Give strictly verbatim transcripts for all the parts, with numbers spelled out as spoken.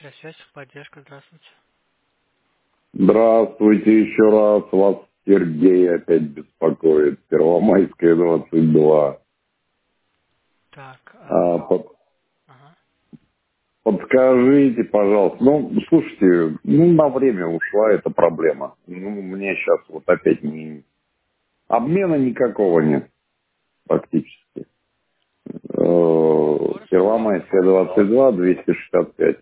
Связь, поддержка, здравствуйте. Здравствуйте еще раз. Вас Сергей опять беспокоит. Первомайская, двадцать два. Так, А, а, под- ага. подскажите, пожалуйста. Ну, слушайте, ну, на время ушла эта проблема. Ну, мне сейчас вот опять не... Обмена никакого нет, практически. Э, Скорость упала. Первомайская, двадцать два, двести шестьдесят пять.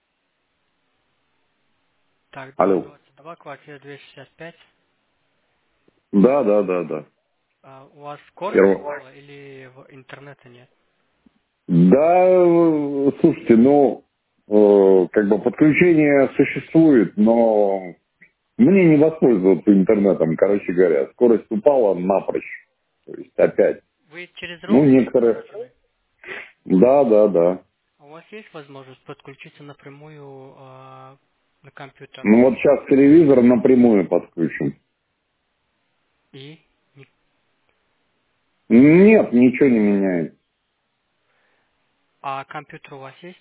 Так, дом Алло. двадцать два, квартира двести шестьдесят пять. Да, да, да, да. А, у вас скорость Перво- упала или в интернета нет? Да, э, слушайте, ну, э, как бы подключение существует, но мне не воспользоваться интернетом, короче говоря. Скорость упала напрочь. То есть опять. Вы через Ну, роутер некоторые... подключены? Да, да, да. А у вас есть возможность подключиться напрямую а, на компьютер? Ну, вот сейчас телевизор напрямую подключен. И? Не- Нет, ничего не меняет. А компьютер у вас есть?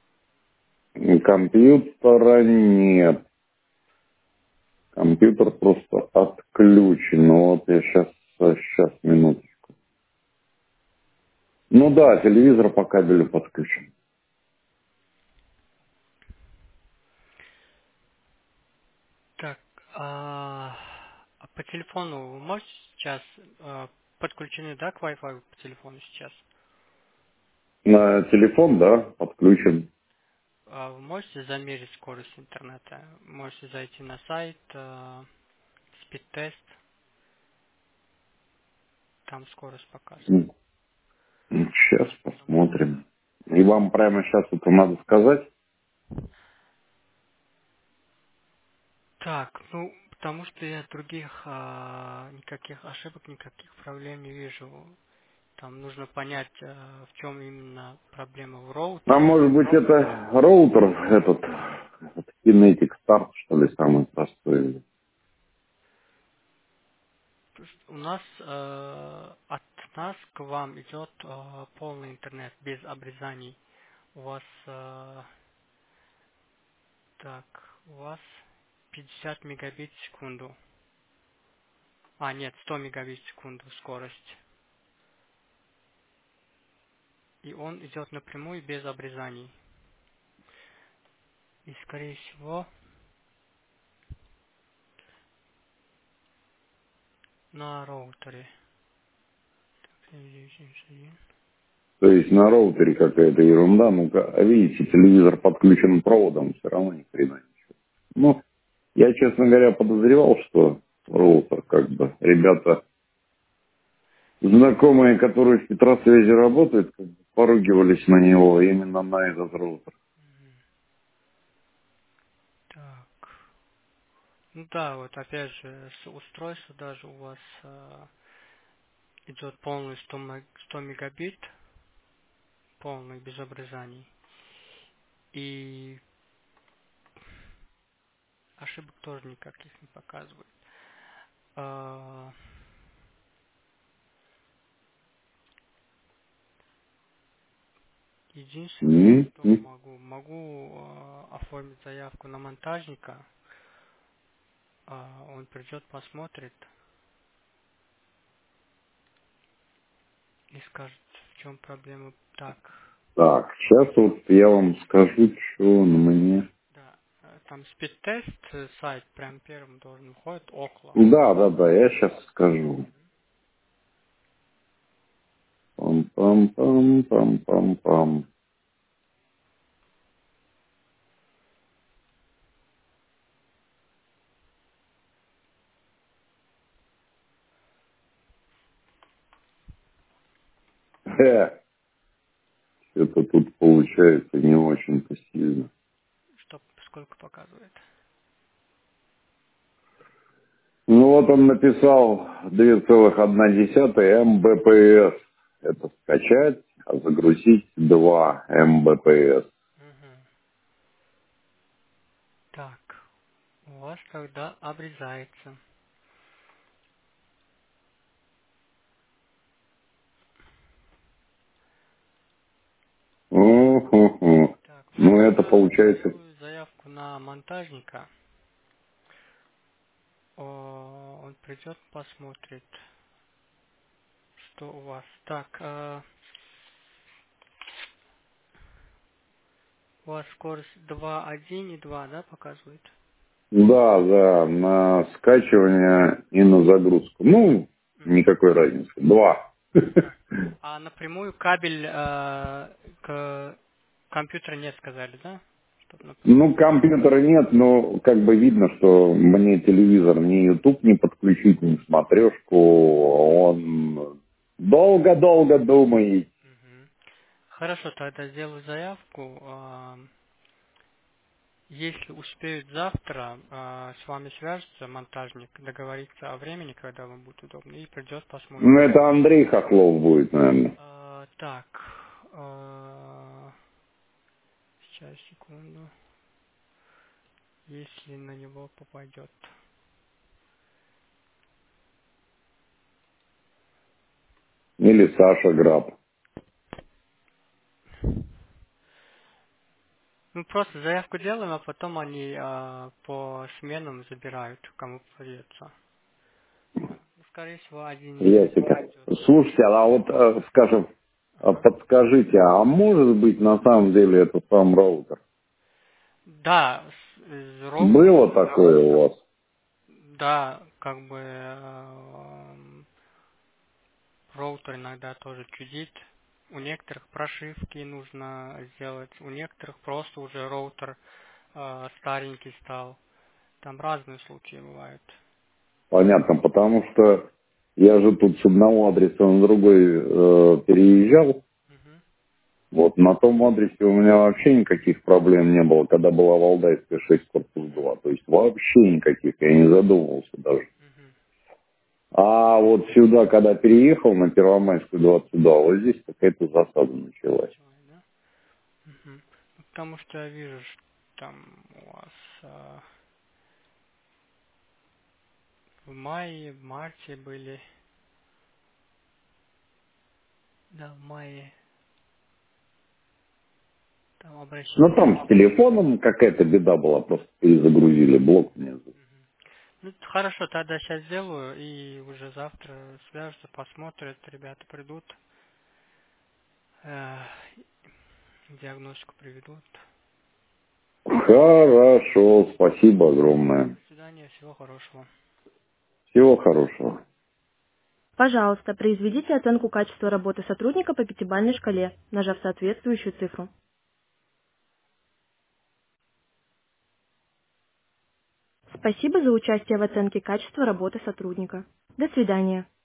Компьютера нет. Компьютер просто отключен. Ну, вот я сейчас, сейчас, минуточку. Ну да, телевизор по кабелю подключен. Так, а, а по телефону вы можете сейчас а, подключены, да, к Wi-Fi по телефону сейчас? На телефон, да, подключен. А вы можете замерить скорость интернета? Можете зайти на сайт, э, спид-тест, там скорость показывает. Сейчас посмотрим. И вам прямо сейчас это надо сказать? Так, ну, потому что я других а, никаких ошибок, никаких проблем не вижу. Там нужно понять, э, в чем именно проблема в А роутере. может быть это роутер этот, этот Kinetic Start, что ли, самый простой? То есть у нас э, от нас к вам идет э, полный интернет без обрезаний. У вас э, так, у вас пятьдесят мегабит в секунду. А, нет, сто мегабит в секунду скорость. И он идет напрямую без обрезаний. И, скорее всего, на роутере. девять семь один. То есть на роутере какая-то ерунда. Ну-ка, а видите, телевизор подключен проводом, все равно ни хрена ничего. Ну, я, честно говоря, подозревал, что роутер, как бы, ребята знакомые, которые в Петросвязи работают, как бы поругивались на него именно на этот роутер. Так. Ну да, вот опять же, с устройства даже у вас э, идет полный сто, ме- сто мегабит, полный, без обрезаний. И ошибок тоже никаких не показывает. А, единственное, М, что м. могу, могу э, оформить заявку на монтажника. А, он придет, посмотрит и скажет, в чем проблема. Так, Так, сейчас вот я вам скажу, что на мне. да, э, там спид-тест, э, сайт прям первым должен выходит, около. Да, да, да, я сейчас скажу. Пам-пам-пам-пам-пам-пам. Э, это тут получается не очень-то сильно. Что, сколько показывает? Ну вот он написал две целых одна десятая Мбпс. Это скачать, а загрузить два Мбпс. Мгм. Так, у вас тогда обрезается. Уху-ху. Так, Ну могу это за- получается... заявку на монтажника. О, он придет, посмотрит, что у вас. Так, э, у вас скорость два один и два, да, показывает? Да, да, на скачивание и на загрузку. Ну, Мгм. никакой разницы. Два. А напрямую кабель э, к компьютеру нет, сказали, да? Чтоб напрямую. Ну, компьютера нет, но как бы видно, что мне телевизор ни YouTube не подключить, ни смотрешку. Он долго-долго думает. Мгм. Хорошо, тогда сделаю заявку. а, Если успеют завтра, а, с вами свяжется монтажник, договориться о времени, когда вам будет удобно, и придет, посмотрит. Ну, это Андрей Хохлов будет, наверное. А, так, а, сейчас, секунду. Если на него попадет. Или Саша Граб. Ну, просто заявку делаем, а потом они а, по сменам забирают, кому придется. Так, ну, скорее всего, один из них Ясика. придет. Слушайте, а вот, э, скажем, а Ага. подскажите, а может быть на самом деле это сам роутер? Да, с- с роут- Было такое у вас? да, как бы эм, роутер иногда тоже чудит. У некоторых прошивки нужно сделать, у некоторых просто уже роутер э, старенький стал. Там разные случаи бывают. Понятно, потому что я же тут с одного адреса на другой э, переезжал. Мгм. Вот на том адресе у меня вообще никаких проблем не было, когда была Валдайская шесть корпус два. То есть вообще никаких, я не задумывался даже. Мгм. А вот сюда, когда переехал на Первомайскую двадцать два, вот здесь какая-то засада началась. Началось, да? Мгм. Ну, потому что я вижу, что там у вас э, в мае, в марте были, да, в мае там Ну обращение. там с телефоном какая-то беда была, просто перезагрузили блок внизу. Ну, хорошо, тогда сейчас сделаю, и уже завтра свяжутся, посмотрят, ребята придут, э, диагностику приведут. Хорошо, спасибо огромное. До свидания, всего хорошего. Всего хорошего. Пожалуйста, произведите оценку качества работы сотрудника по пятибалльной шкале, нажав соответствующую цифру. Спасибо за участие в оценке качества работы сотрудника. До свидания.